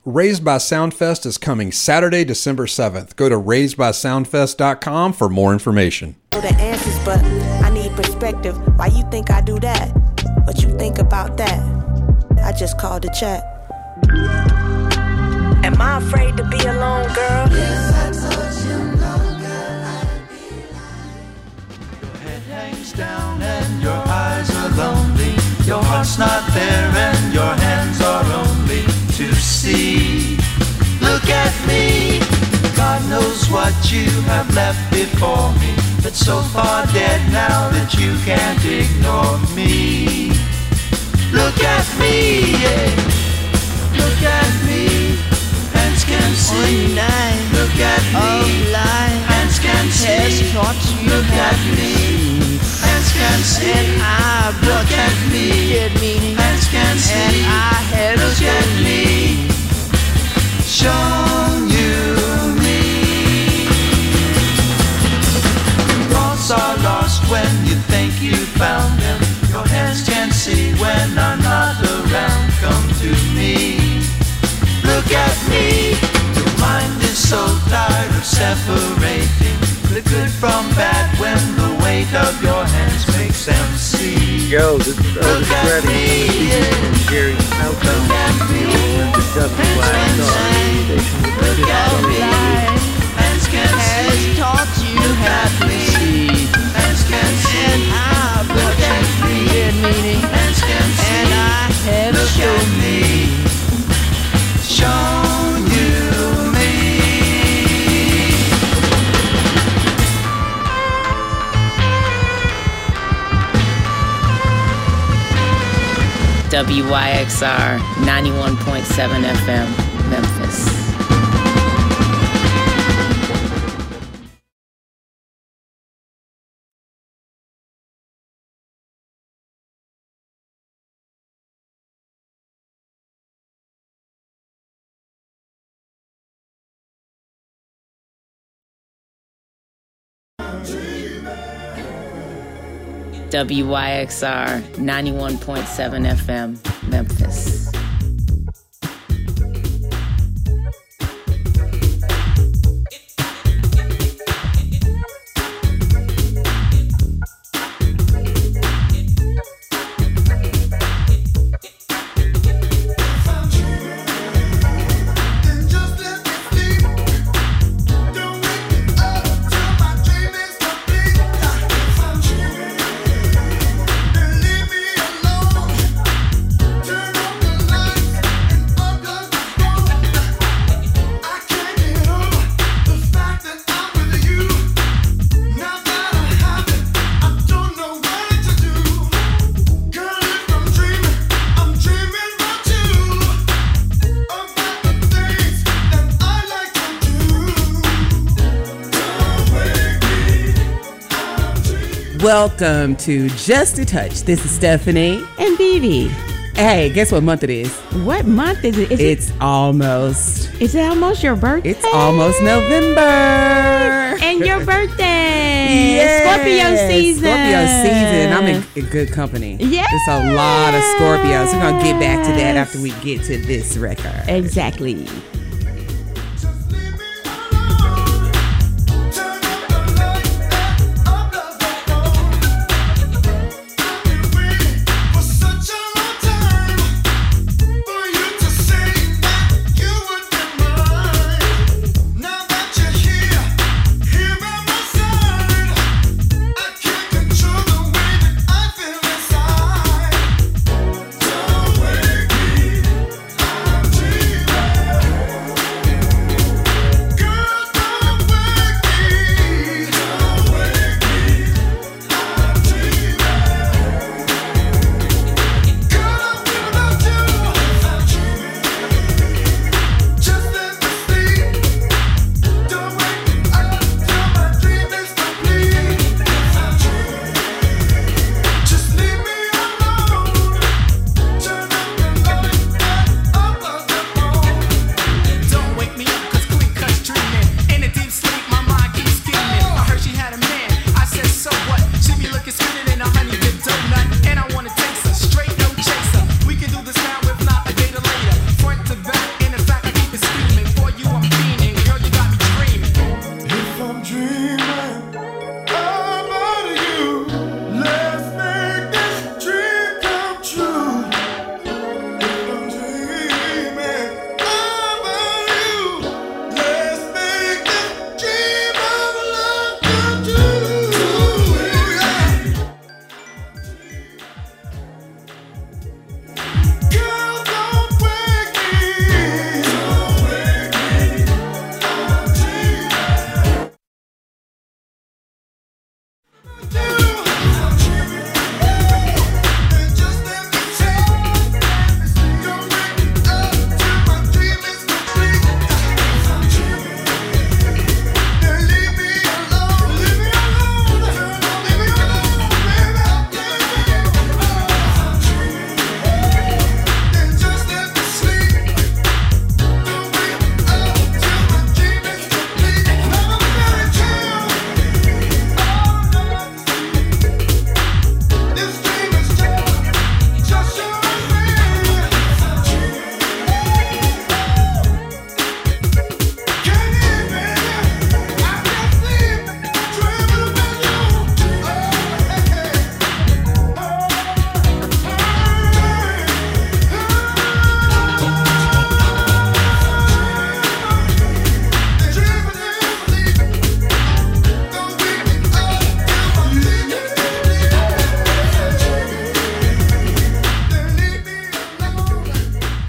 Raised by Soundfest is coming Saturday, December 7th. Go to raisedbysoundfest.com for more information. The answers, but I need perspective. Why you think I do that? What you think about that? I just called to chat. Am I afraid to be alone, girl? Yes, I told you no, girl, I'd be lying. Your head hangs down and your eyes are lonely. Your heart's not there and your hands are only to see. Look at me. God knows what you have left before me, but so far dead now that you can't ignore me. Look at me, yeah. Look at me. Hands can see. Look at me. Hands can see. Look at me. Hands can see. And I look at me. Hands can see. And I have look at me. Shown you me. Thoughts are lost when you think you found them. Your hands can see when I'm not around. Come to me. Look at me. Your mind is so tired of separating the good from bad when the weight of your hands makes them see. Yo, this is Elvis Redding and Gary Outbound. Look at me. Look at me. Hands can see. taught you Look how at to me. see. Hands can see. And I've Look looked at me. meaning. Hands can see. And I have Look at shown me. Shown you me. WYXR 91.7 FM, Memphis. WYXR 91.7 FM, Memphis. Welcome to Just a Touch. This is Stephanie. And BB. Hey, guess what month it is? What month is it? It's almost. Is it almost your birthday? It's almost November. And your birthday. Yes. Scorpio season. Scorpio season. I'm in good company. Yes. There's a lot of Scorpios. We're going to get back to that after we get to this record. Exactly.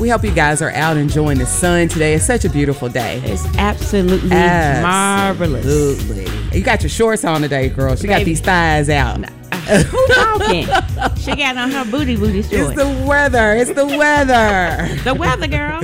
We hope you guys are out enjoying the sun today. It's such a beautiful day. It's absolutely marvelous. Absolutely. You got your shorts on today, girl. She got Baby. these thighs out. Who talking? She got on her booty shorts. It's the weather. It's the weather. The weather, girl.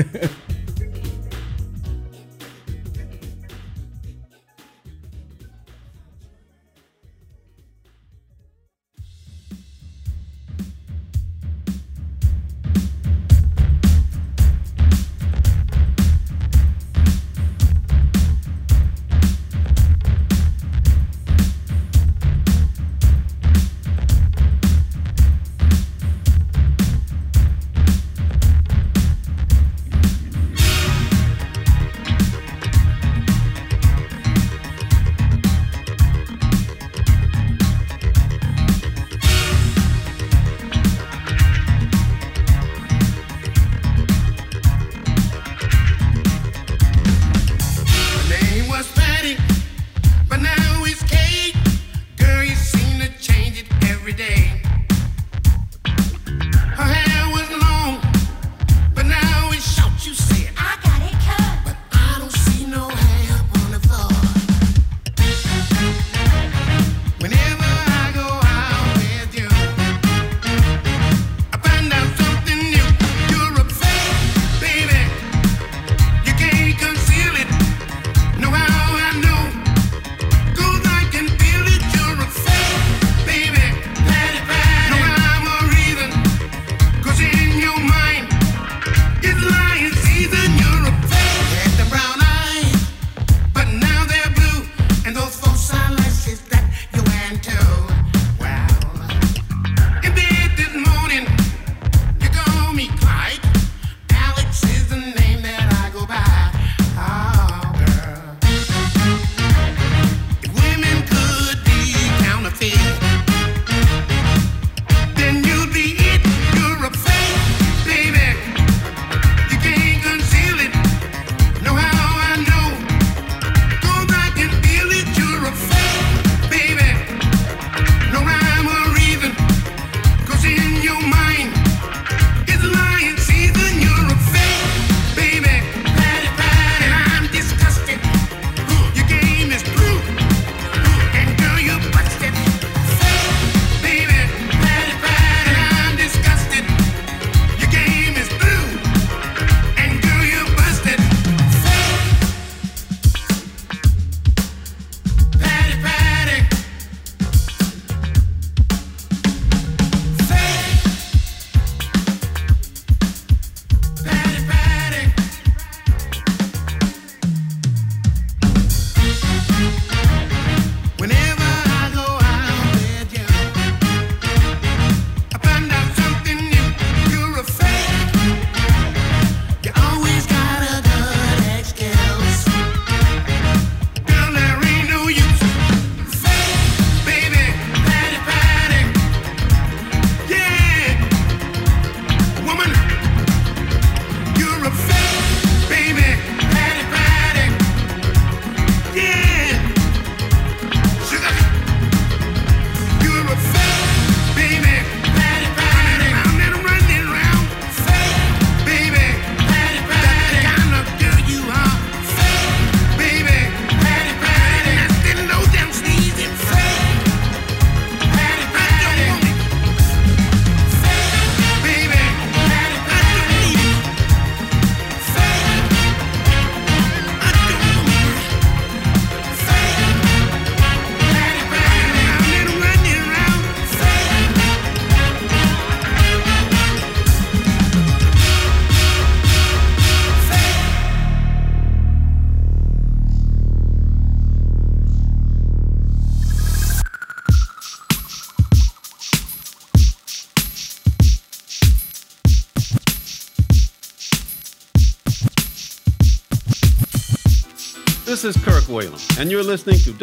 This is Kirk Whalum, and you're listening to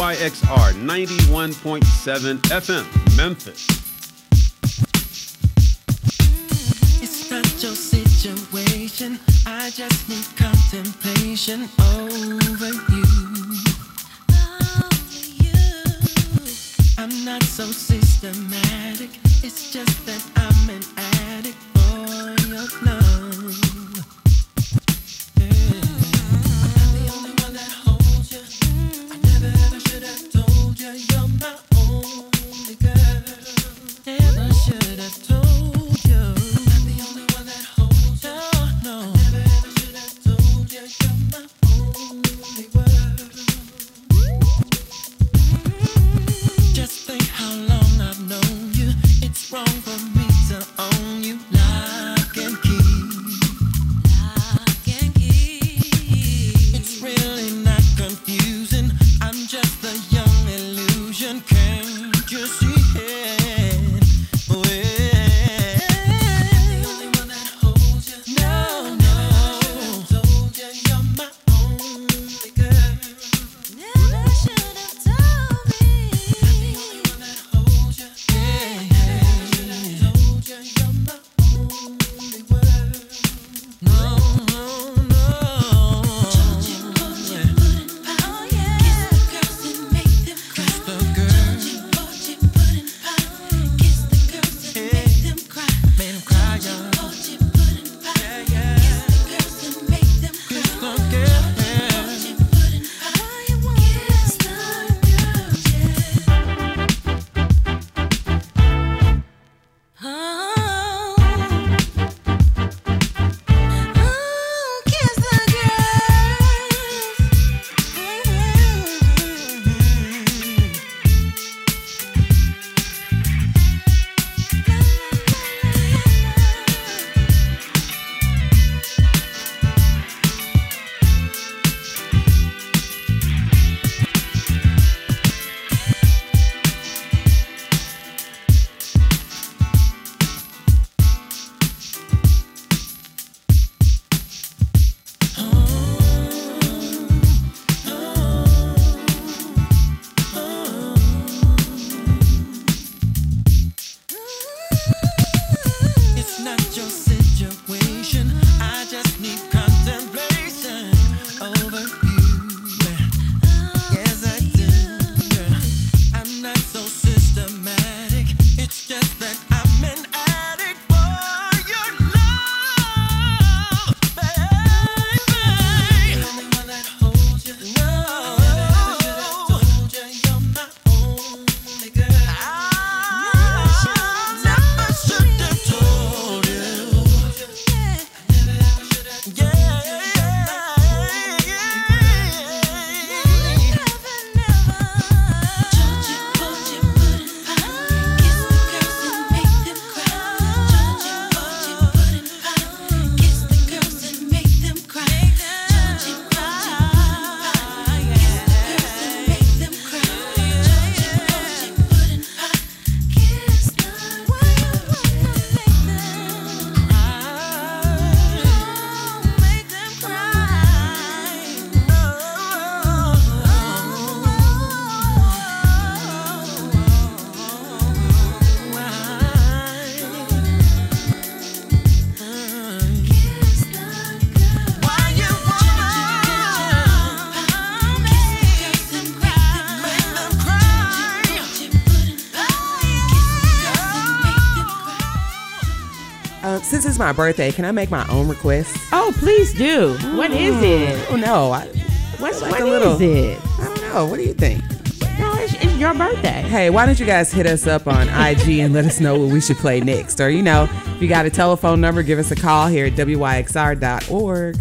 WYXR 91.7 FM, Memphis. It's not your situation. I just need contemplation over you. I'm not so systematic. It's just that I'm an addict for you. your love. The only one that holds you. I never ever should have told you you're my only girl. Never should have told you. I'm the only one that holds you. No, never ever should have told you you're my only world. Just think how long I've known you. It's wrong for me to own you. Lock and key. Lock and key. It's really not confusing. I'm just a young illusion. Can't you see it? Well, I'm the only one that holds you. No, no. Should have told you you're my only girl. Never should have told me. I'm the only one that holds you. Yeah, yeah. Should have told you you're my only world. No, no, no. Don't you put your foot in power, yeah. Kiss the girls and make them cry. Kiss the girls. Don't you put your foot in power. Kiss the girls and make them cry. Make them cry, y'all. Put your foot in power. Yeah, yeah. Kiss the girls and make them cry. Kiss the girls. Put your foot in power. Kiss the girls, yeah. Oh, kiss the It's not your situation. I just need contemplation over you. Yes, I do. I'm not so systematic. It's just that I'm an addict for your love, baby. The only one that holds you. No, never should have told you you're my only girl. Never should have told you. Never ever should have. Yeah, Don't you put your foot in power. Kiss the girls and make them cry. Don't you put your foot in power. Kiss the girls and make them cry. Don't you put your foot in power. Kiss the girls and make them cry. Don't you put your foot in power. Kiss the why you wanna make them cry. Make them Since it's my birthday, can I make my own request? Oh, please do. What is it? Oh no, What like is a little- it? I don't know. What do you think? No, it's your birthday. Hey, why don't you guys hit us up on IG and let us know what we should play next? Or, if you got a telephone number, give us a call here at wyxr.org.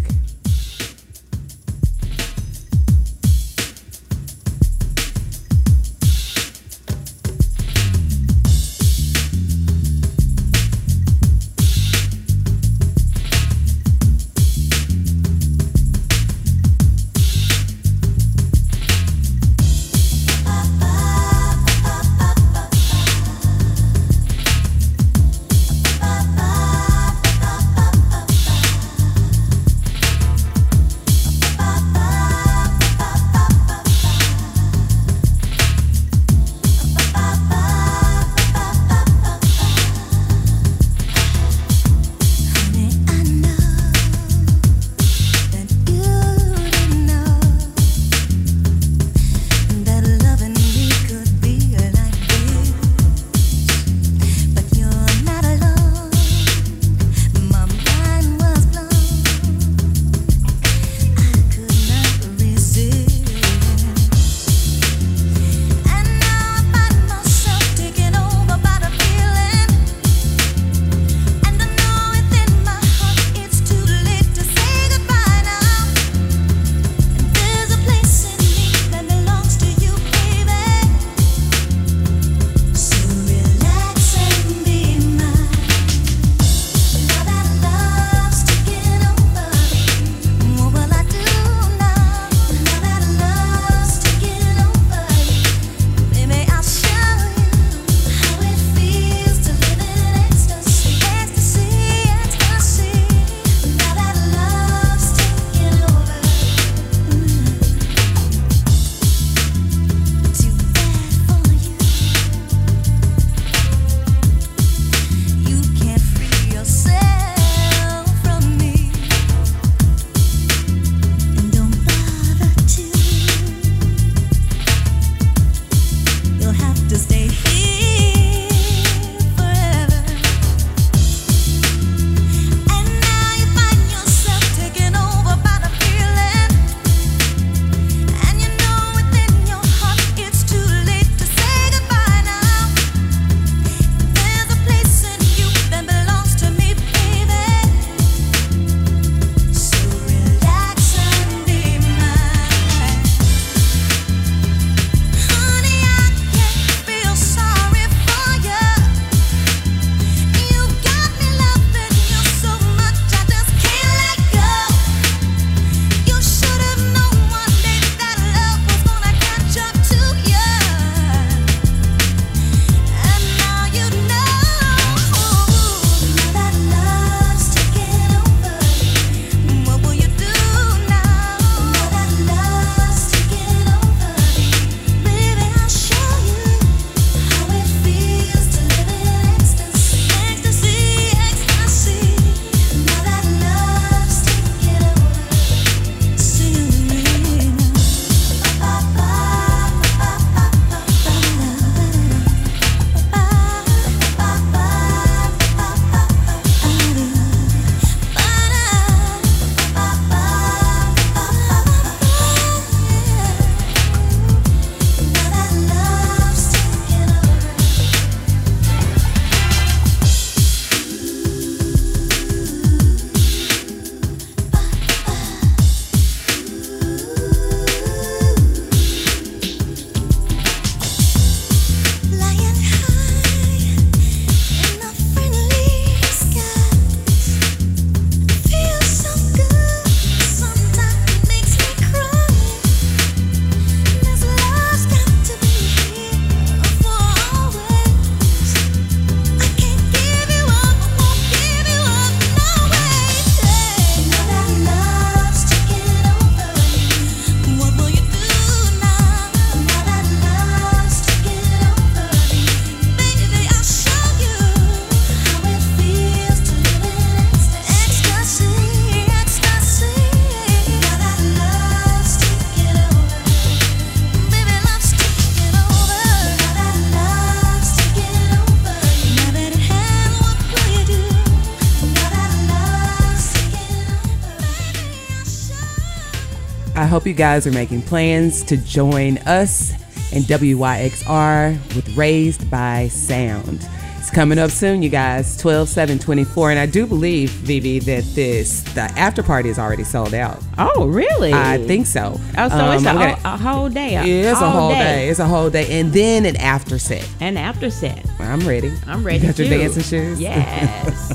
I hope you guys are making plans to join us and WYXR with Raised by Sound. It's coming up soon, you guys, 12/7/24. And I do believe, Vivi, that the after party is already sold out. Oh, really? I think so. Oh, so it's a whole day. It's a whole day. It's a whole day. And then an after set. An after set. I'm ready. I'm ready, You got too. your dancing shoes? Yes.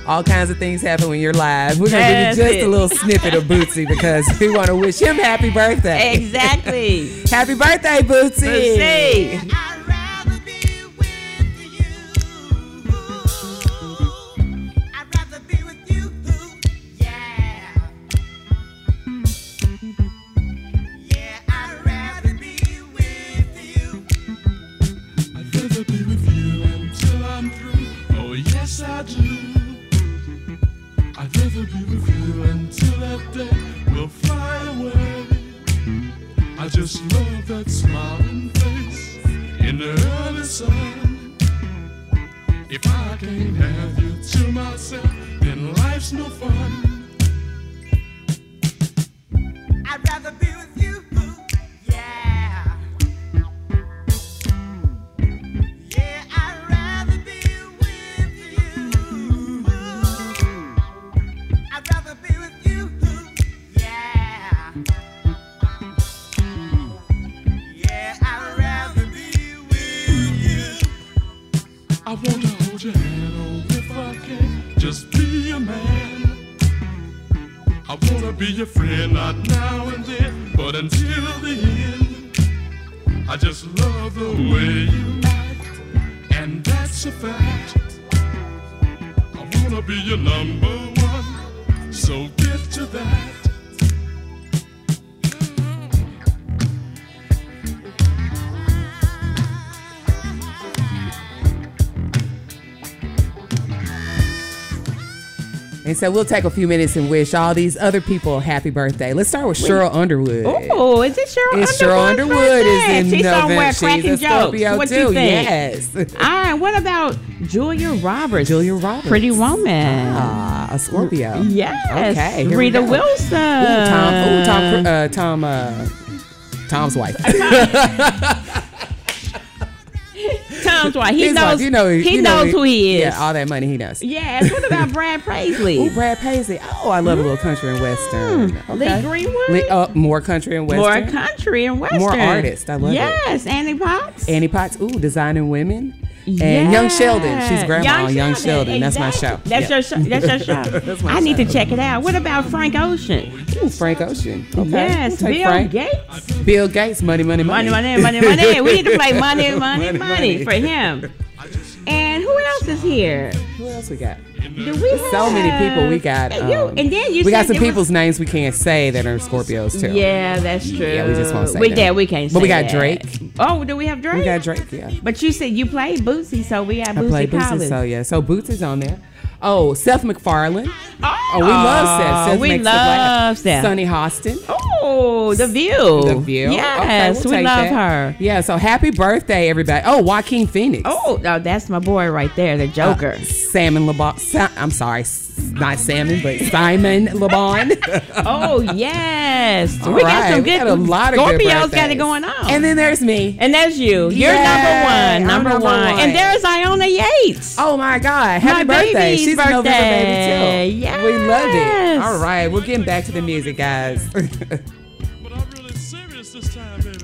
All kinds of things happen when you're live. We're going to That's give you just it. a little snippet of Bootsy because we want to wish him happy birthday. Exactly. Happy birthday, Bootsy. Bootsy. I'd rather be with you. I'd rather be with you. Yeah. Yeah, I'd rather be with you. I'd rather be with you until I'm through. Oh, yes, I do. I'd rather be with you until that day will fly away. I just love that smiling face in the early sun. If I can't have you to myself, then life's no fun. I'd rather be with you. Yeah. Yeah, I'd rather be with you. I'd rather be with you. Yeah. Yeah, I'd rather be with you. I want to hold your hand, oh, if I can, just be a man. I want to be your friend, not now and then, but until the end. I just love the way you act, and that's a fact. I want to be your number one, so get to that. And so we'll take a few minutes and wish all these other people happy birthday. Let's start with Cheryl Underwood. Oh, is it Cheryl It's Cheryl Underwood is in She's November. somewhere She's cracking a jokes. Scorpio What too. you think? Yes. All right, what about Julia Roberts? Julia Roberts. Pretty Woman. Ah, a Scorpio. Yes. Okay. here we Rita go. Wilson. Tom's wife. Tom's wife. He His knows. wife, you know, he knows who he is. Yeah, all that money he knows. Yes. What about Brad Paisley? Ooh, Brad Paisley. Oh, I love a little country and western. Lee Greenwood. More country and More western. country and western. More artists. I love it. Yes. Annie Potts. Annie Potts. Ooh, Designing Women. And Young Sheldon. She's grandma on Young Sheldon. That's my show. That's your show. That's your show. That's my I need to show. check it out. What about Frank Ocean? Ooh, Frank Ocean. Okay. Yes. We'll take Bill Frank. Gates. Bill Gates. Money. Money. We need to play money for him. And who else is here? Who else we got? Do we have So many people. We got. and then you we got said some there people's names we can't say that are Scorpios too. Yeah, that's true. Yeah, we just won't say we, that. Yeah, we can't say But we got that. Drake. Oh, do we have Drake? We got Drake. Yeah. But you said you played Bootsy, so we got I played Bootsy Bootsy, Collins. so yeah. So Bootsy's on there. Oh, Seth MacFarlane. Oh, we love Seth. Seth we makes us laugh. love Seth. Sonny Hostin. Oh, The View. The View. Yes, Okay, we'll we take love that. her. Yeah, so happy birthday, everybody. Oh, Joaquin Phoenix. Oh, no, that's my boy right there, the Joker. Salmon LeBon. I'm sorry, not Salmon, but Simon LeBon. Oh, yes. All we got right, some we good got a lot of good Scorpios got it birthdays. going on. And then there's me. And that's you. You're Yeah, number I'm one. number one. And there's Iona Yates. Oh my God! Happy My birthday! baby's She's a November birthday. baby too. Yes. We love it. All right, we're getting back to the music, guys. But I'm really serious this time, baby.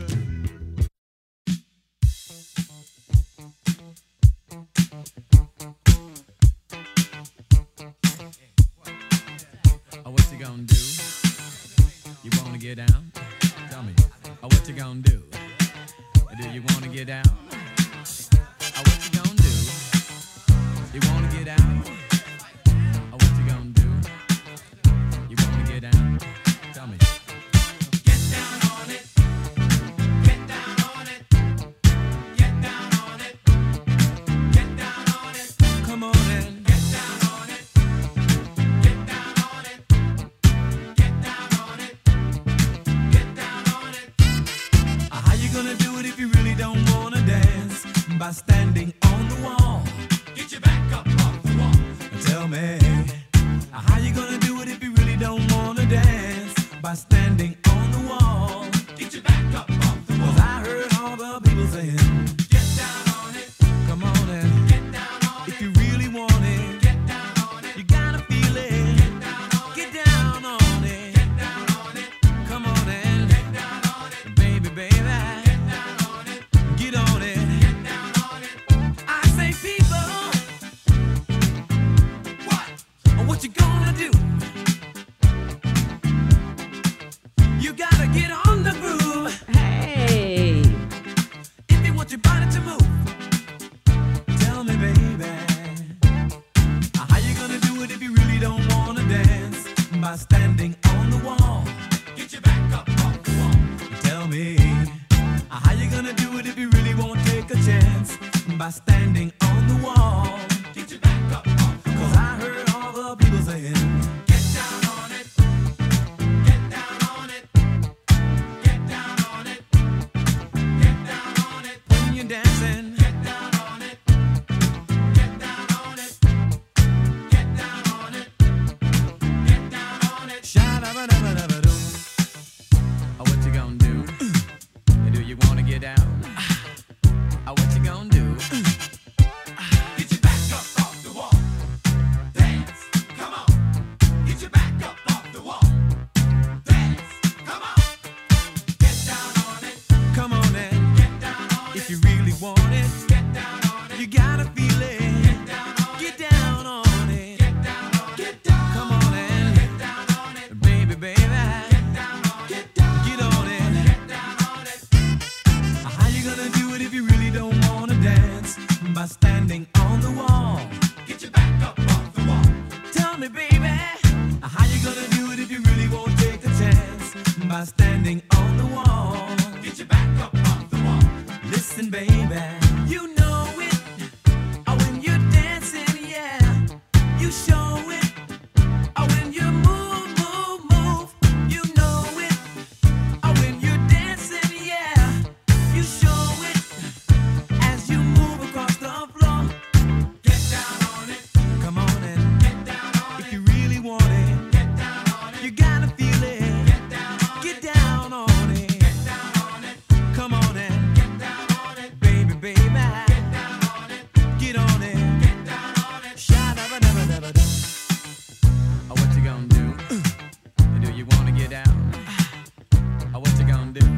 Oh, what you gonna do? You wanna get down? Tell me. Oh, what you gonna do? Do you wanna get down? Oh, what you gonna do? You wanna get down? Oh, what you gonna do? You wanna get down? Tell me. Get down on it. Get down on it. Get down on it. Get down on it. Come on in. Get down on it. Get down on it. Get down on it. Get down on it. How you gonna do it if you really don't wanna dance? By standing on the wall. Get your back up off the wall. Tell me. How you gonna do it if you really don't wanna dance? By standing on the wall. Get your back up off the wall. 'Cause I heard all the people saying, get down on it. Come on and get down on it. If you really want it, get down on it. You gotta feel it. Get down on it. Get down on it. Get down on it. Come on and get down on it. Baby, baby. Get down on it. Get on it. Get down on it. I say people. What? by standing on the wall. Get your back up off the wall. 'Cause I heard all the people saying, get down on it. Get down on it. Get down on it. Get down on it. When you're dancing, get down on it. Get down on it. Get down on it. Get down on it. Sha-da-ba-da-ba-da-ba-doo. What you gonna do? Do you wanna get down? What you gonna do? Get your back up off the wall. Dance, come on. Get your back up off the wall. Dance, come on. Get down on it. Come on and get down on it. If you really want it, get down on it. You gotta feel it. Get down on it. Get down on it. Get down on it. Get down. Come on and get down on it. Baby, baby. Get down on it. Get on it. Get down on it. How you gonna do it if you really don't wanna dance? By standing on the wall. Get your back up off the wall. Tell me, baby, how you gonna do it if you really won't take a chance? By standing on the wall. Get your back up off the wall. Listen, baby, you know it. When you're dancing, yeah, you show it. When you move, move, move, you know it. When you're dancing, yeah, you show it. As you move across the floor, get down on it. Come on and get down on it. If you really want it, get down on it. You gotta feel it. Get down on it. Get down on it. Get down on it. Come on and get down on it. Baby, baby. Get down on it. Get on it. Get down on it. Sha-da-ba-da-ba-da-ba-da. What you gonna do? Do you wanna get down? What you gonna do?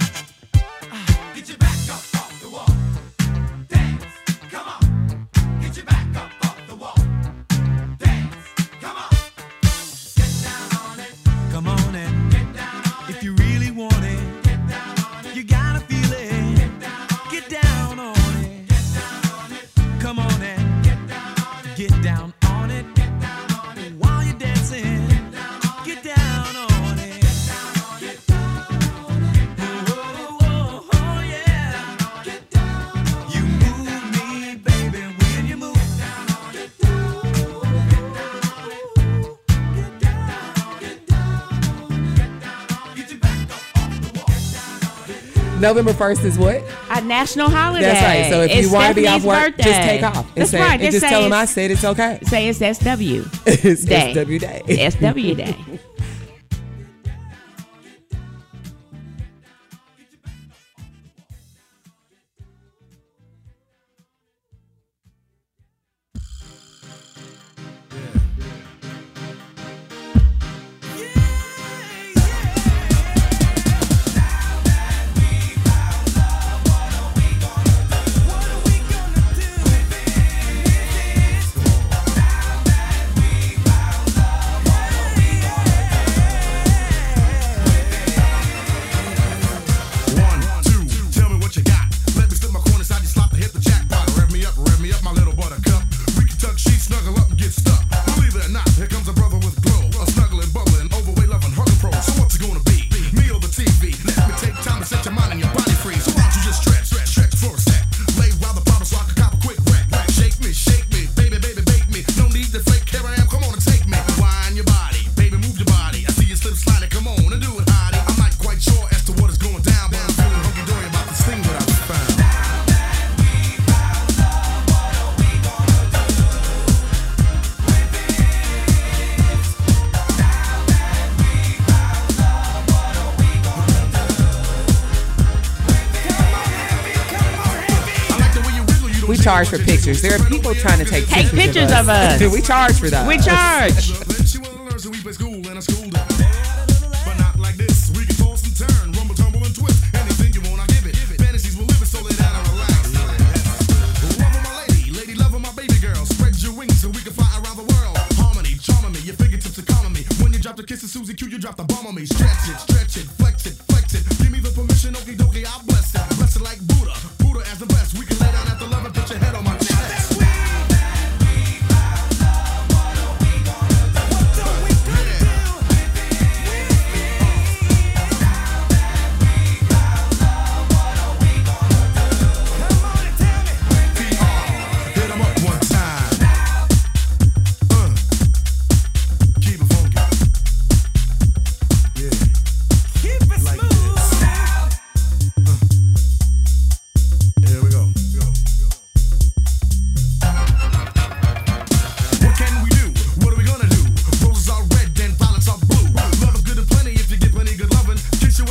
Get your back up off the wall. Dance, come on. Get your back up off the wall. Dance, come on. Get down on it. Come on and get down on it. If you really want it, get down on it. You gotta feel it. Get down on it. Get down on it. Get down on it. Come on and get down on it. Get down on it. Get down on it. While you're dancing, get down on it. Get down on it. Get down on it. Oh, oh, oh, yeah. Get down on it. You move me, baby, when you move. Get down on it. Get down on it. Get down on it. Get down on it. Get down on it. Get your back up off the wall. November 1st is what? A national holiday. That's right. So if It's you want to be off Stephanie's work, birthday. just take off. That's say, right. And just say tell them I it's- said it's okay. Say it's SW It's Day. SW Day. SW Day. We charge for pictures. There are people trying to take pictures of us. We charge for that. We charge. Kisses Susie Q, you drop the bomb on me. Stretch it, flex it, flex it. Give me the permission, okie dokie, I bless it. Bless it like Buddha, Buddha as the best. We can lay down after love and put your head on my chest.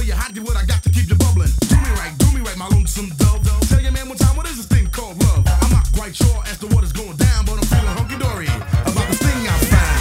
you hot, do what I got to keep you bubbling. Do me right, my lonesome dove. Tell your man one time, what is this thing called love? I'm not quite sure as to what is going down, but I'm feeling hunky-dory about this thing I found.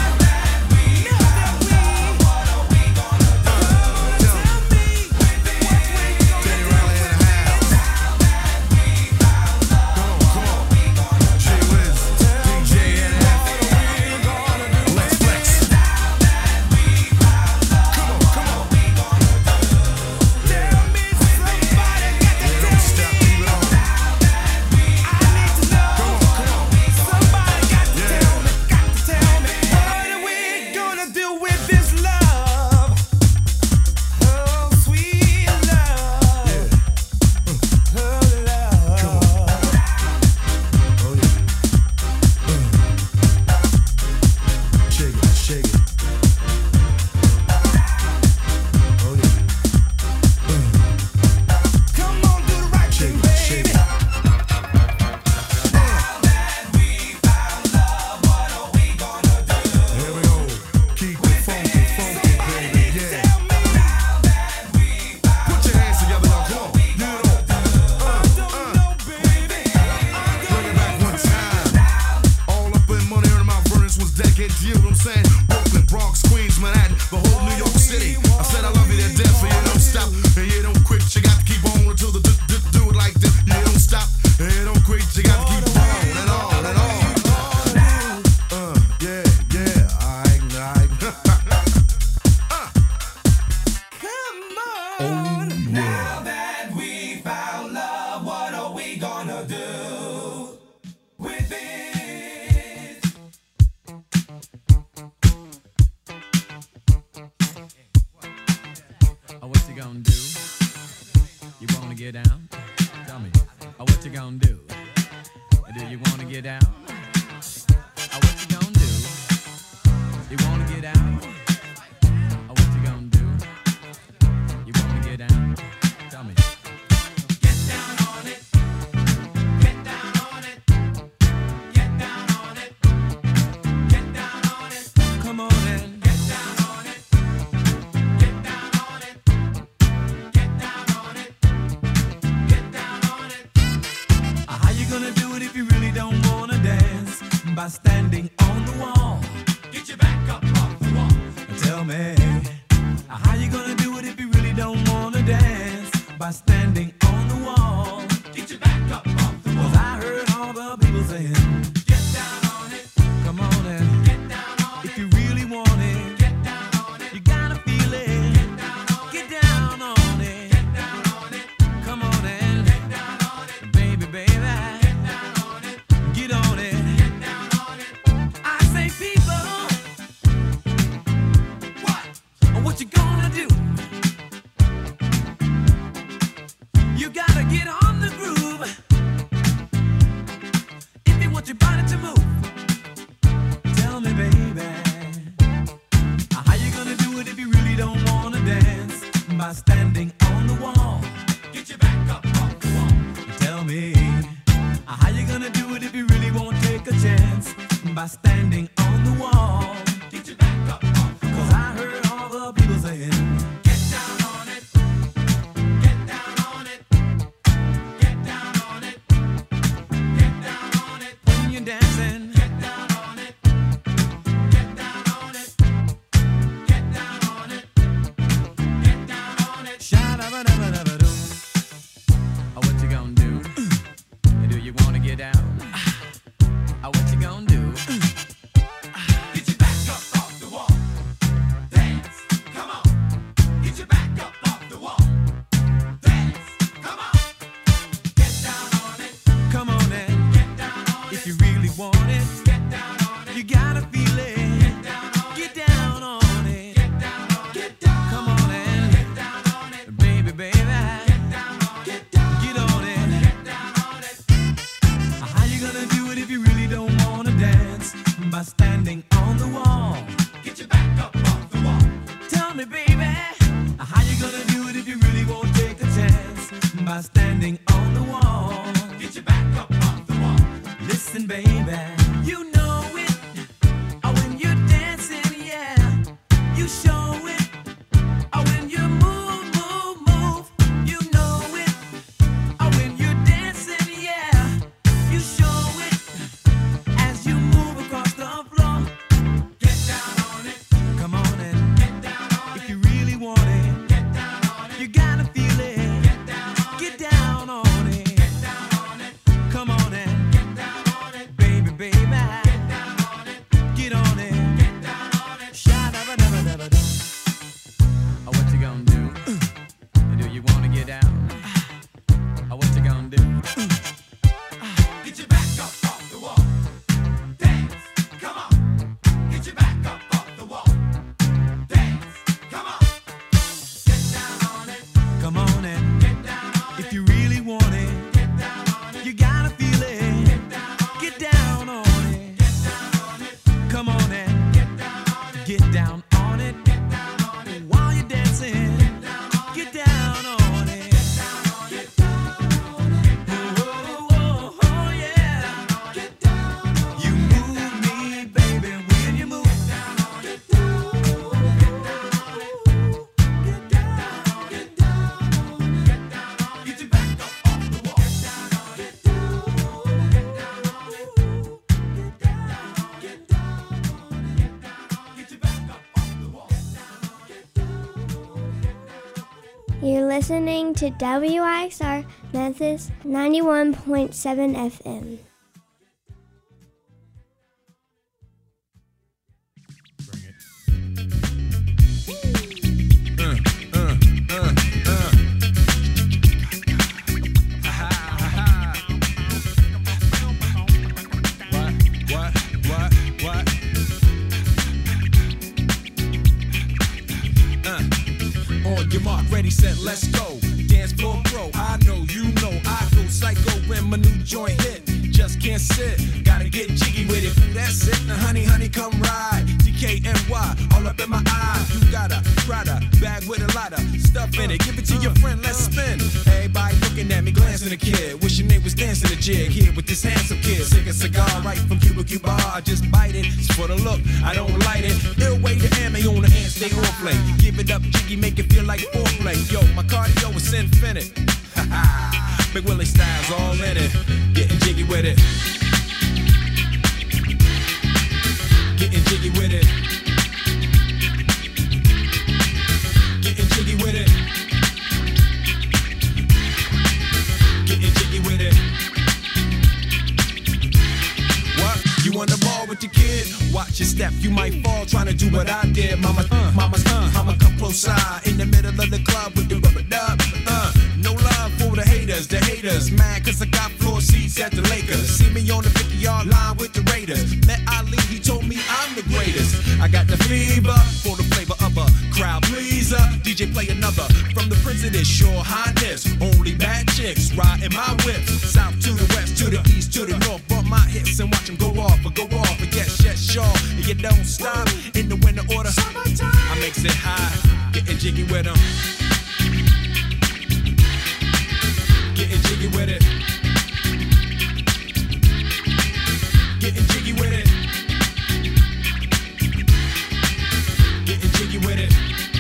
You show it when you move, move, You're listening to WIXR Memphis 91.7 FM. On your mark, ready, set, let's go. Dance floor pro, I know, you know, I go psycho when my new joint hit. Just can't sit, gotta get jiggy with it. That's it, now honey, honey, come ride. DKNY, all up in my eye. You got a Prada bag with a lot of stuff in it. Give it to your friend, let's spin. Everybody looking at me, glancing a kid. Wishing they was dancing a jig here with this handsome kid. Sick a cigar right from Cuba Cuba. I just bite it, it's for the look, I don't light it. Ill way to ammo on the hand, stay on play. Give it up, jiggy, make it feel like foreplay. Yo, my cardio is infinite. Big Willie style's all in it. Getting jiggy with it. Getting jiggy with it. Getting jiggy with it. Getting jiggy with it. What? You on the ball with your kid? Watch your step, you might fall trying to do what I did. Mama, mama, come close side. In the middle of the club with the rubber dub. No love for the haters. Mad cause I got floor seats at the Lakers. See me on the 50-yard line with the Raiders. Met Ali, he told me I'm the greatest. I got the fever for the flavor of a crowd pleaser. DJ play another from the Prince of this Shore Highness. Only bad chicks riding my whip. South to the west, to the east, to the north. Bump my hips and watch them go off. And yes, sure. And you don't stop in the winter order. I makes it high, getting jiggy with them. Getting jiggy with it. Getting jiggy with it. Getting jiggy with it.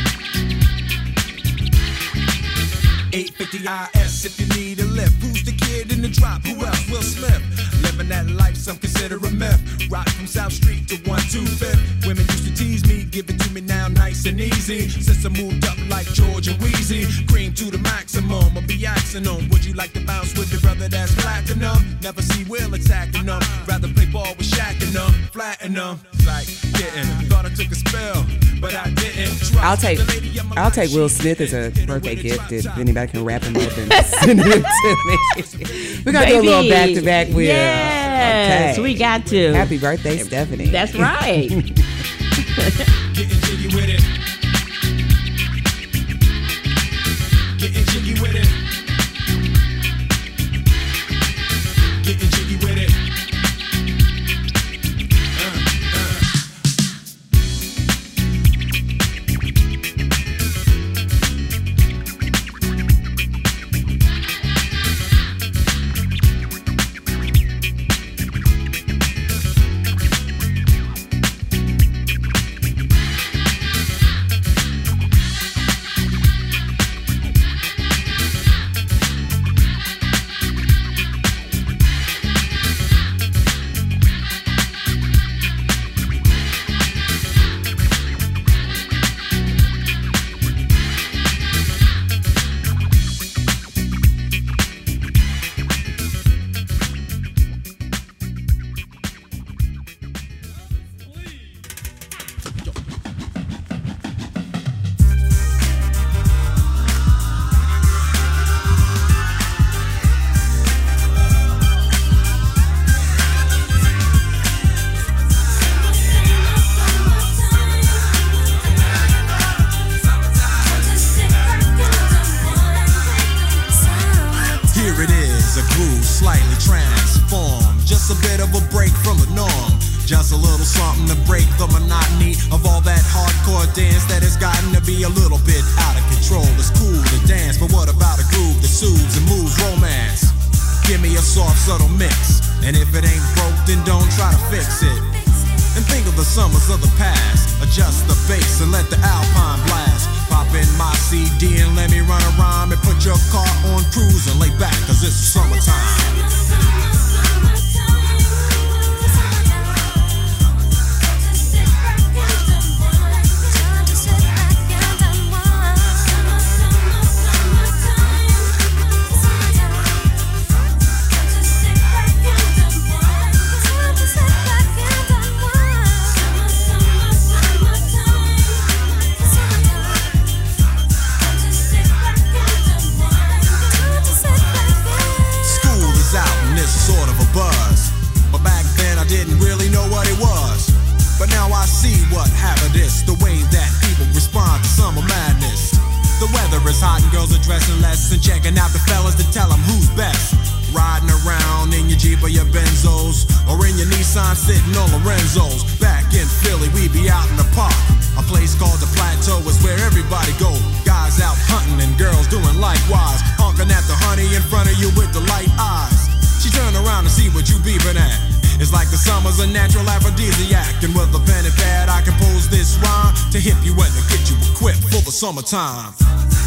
850 IS if you need a lift. Who's the kid in the drop? Who else? Will Smith. Living that life, some consider a myth. Rock from South Street to 125th. Women used to tease me, give it to me now nice and easy. Since I moved up like George and Wheezy, cream to the maximum. I'll be asking them, would you like to bounce with the brother that's platinum? Never see Will attacking them. Rather play ball with Shaq and them, flatten them. Like getting, thought I took a spell, but I didn't. I'll take Will Smith as a birthday gift if anybody can wrap him up and send it to me. We're gonna do a little back to back with. Yes, we got to. Happy birthday, Stephanie. That's right. Getting jiggy with it. Getting jiggy with it. Getting jiggy with it. stressing less and checking out the fellas to tell them who's best. Riding around in your Jeep or your Benzos, or in your Nissan sitting on Lorenzo's. Back in Philly, we be out in the park. A place called the Plateau is where everybody go. Guys out hunting and girls doing likewise. Honking at the honey in front of you with the light eyes. She turn around and see what you beeping at. It's like the summer's a natural aphrodisiac. And with a pen and pad I compose this rhyme to hip you and to get you equipped for the summertime.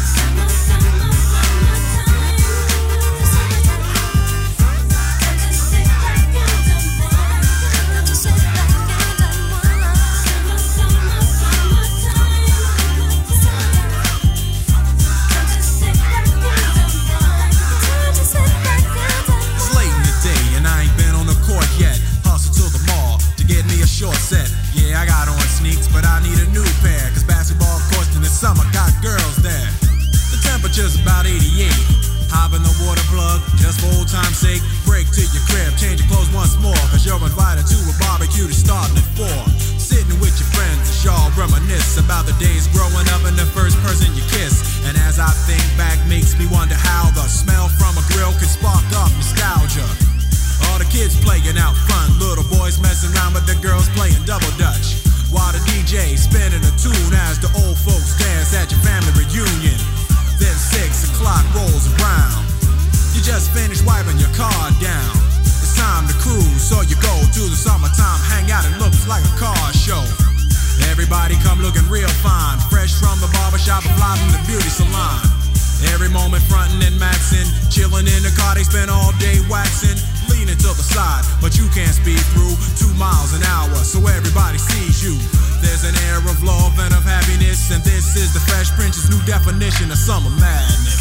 Short set, yeah, I got on sneaks, but I need a new pair. Cause basketball courts in the summer got girls there. The temperature's about 88. Hop in the water plug, just for old time's sake. Break to your crib, change your clothes once more. Cause you're invited to a barbecue that's starting at 4. Sitting with your friends, y'all reminisce about the days growing up and the first person you kiss. And as I think back, makes me wonder how the smell from a grill can spark up nostalgia. All the kids playing out front, little boys messing around, but the girls playing double dutch. While the DJ spinning a tune as the old folks dance at your family reunion. Then 6 o'clock rolls around. You just finished wiping your car down. It's time to cruise, so you go to the summertime hangout. It looks like a car show. Everybody come looking real fine, fresh from the barbershop and fly from the beauty salon. Every moment frontin' and maxin', chillin' in the car, they spend all day waxin'. Leaning to the side, but you can't speed through 2 miles an hour, so everybody sees you. There's an air of love and of happiness, and this is the Fresh Prince's new definition of summer madness.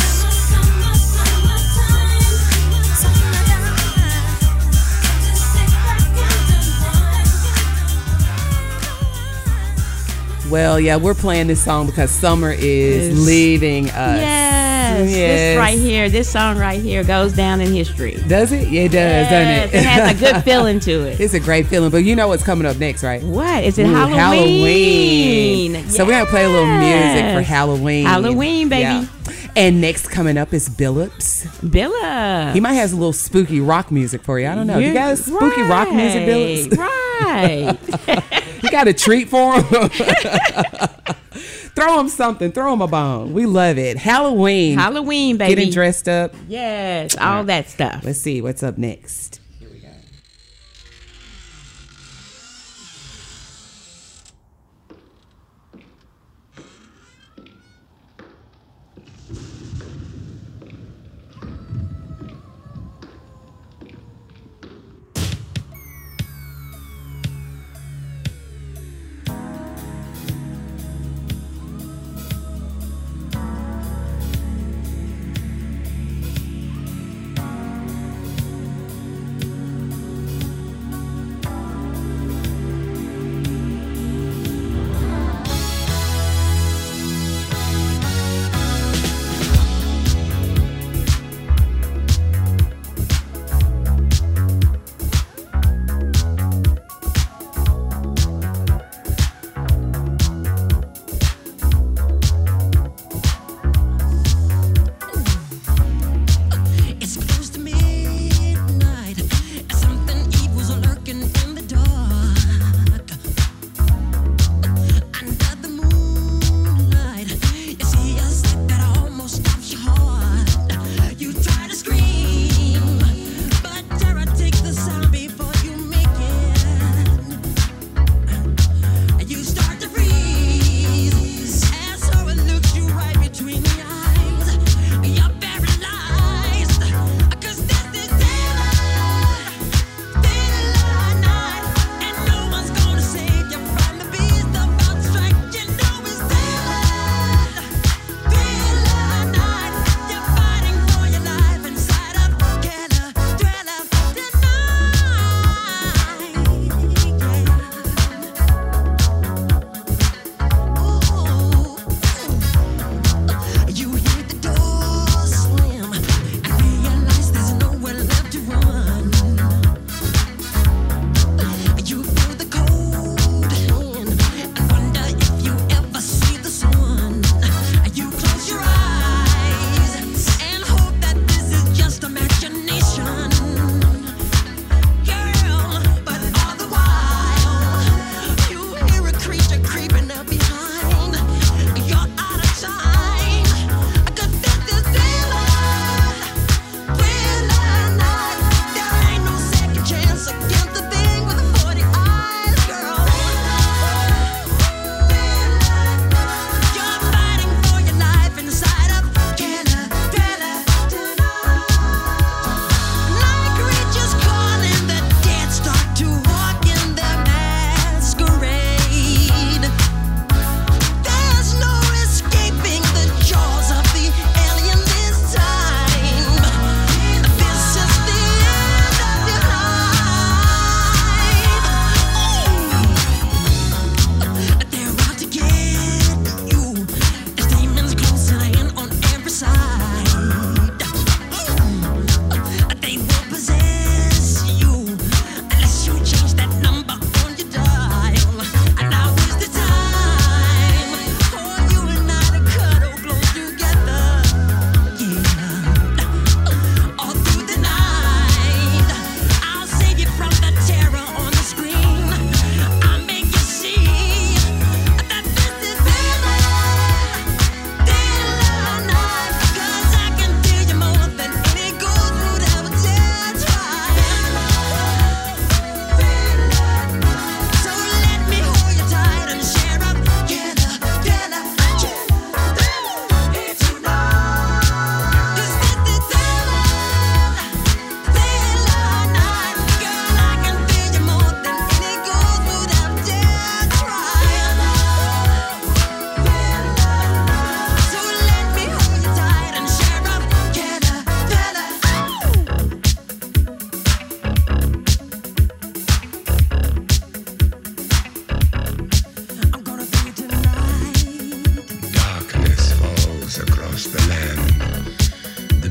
Well, yeah, we're playing this song because summer is leaving us. Yes. This right here, this song right here goes down in history. Does it? Yeah, it does, doesn't it? It has a good feeling to it. It's a great feeling, but you know what's coming up next, right? What? Is it Halloween? Halloween. So we're going to play a little music for Halloween. Halloween, baby. Yeah. And next coming up is Billups. Billups. He might have a little spooky rock music for you. I don't know. You got spooky rock music, Billups? Right. You got a treat for him? Throw him something. Throw him a bone. We love it. Halloween. Halloween, baby. Getting dressed up. Yes, all that stuff. Let's see what's up next. Here we go.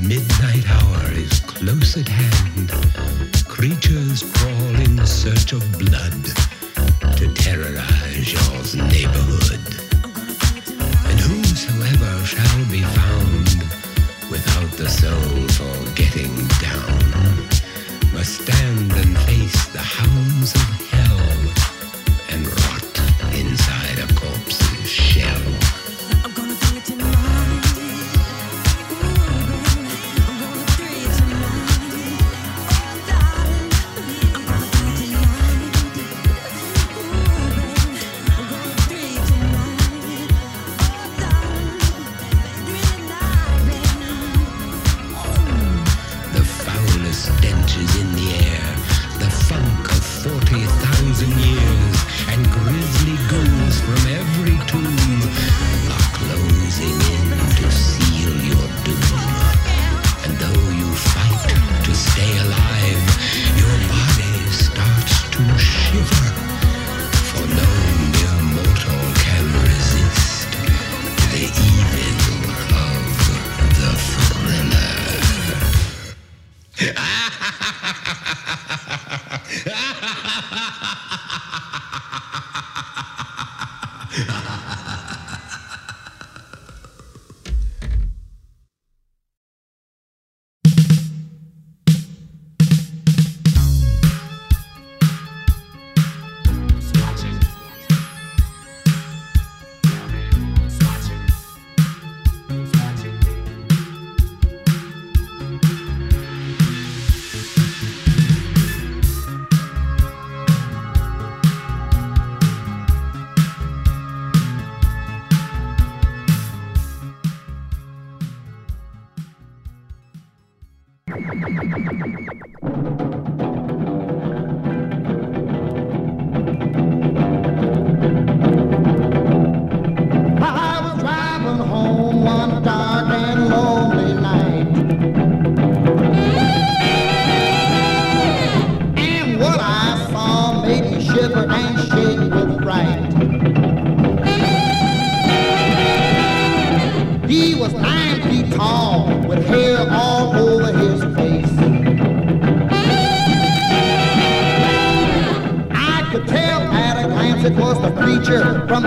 midnight hour is close at hand. Creatures crawl in search of blood to terrorize your neighborhood. And whosoever shall be found without the soul for getting down must stand and face the hounds of hell and rot inside a corpse's shell. Stenches in the air, the funk of 40,000 years, and grisly ghouls from every tomb are closing in to seal your doom. And though you fight to stay alive, your body starts to shiver, for no mere mortal can resist the evil of the thriller. It was the preacher from